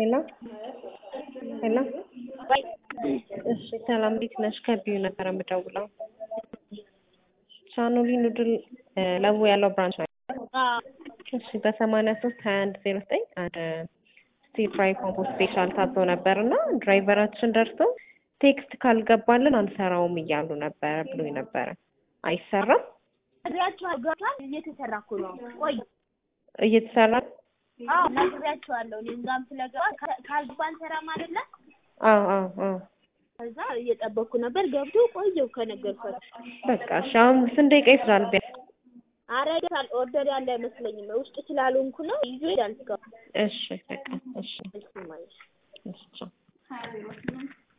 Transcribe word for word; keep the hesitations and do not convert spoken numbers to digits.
ሄሎ ሄሎ እሺ ሰላም እንዴት ነሽ? ከቢዩ ነበር የምደውለው። ቻኖሊ ኑድል ለቡ ያለው ብራንች ነው። እሺ በሰማንያ ሶስት ሀያ አንድ ዜሮ ዘጠኝ አንድ ስቲር ፍራይ ኮምቦ ስፔሻል ታዞ ነበርና ድራይቨራችን ደርሶ ቴክስት ካልገባልን አንሰራውም እያሉ ነበር ብሎኝ ነበረ። አይሰራም? ነግሬያቸዋለሁ። ገብቷል። እየተሰራ እኮ ነው። ቆይ እየተሰራ አዎ ነግሬያቸዋለሁ። እኔም ጋርም ስለገባ ካልገባን ሰራም አይደለ? አዎ አዎ አዎ ከዛ እየጠበቅኩ ነበር። ገብቶ ቆየው ከነገርኳቸው። በቃ እሺ አሁን ስንት ደቂቃ ይፈጃል ቢያንስ? ኧረ ይደርሳል። ኦርደር ያለ አይመስለኝም። ውስጥ ስላልሆንኩ ነው። ይዞ ይሄዳል እስካሁን። እሺ በቃ እሺ እሺ ማለት እሺ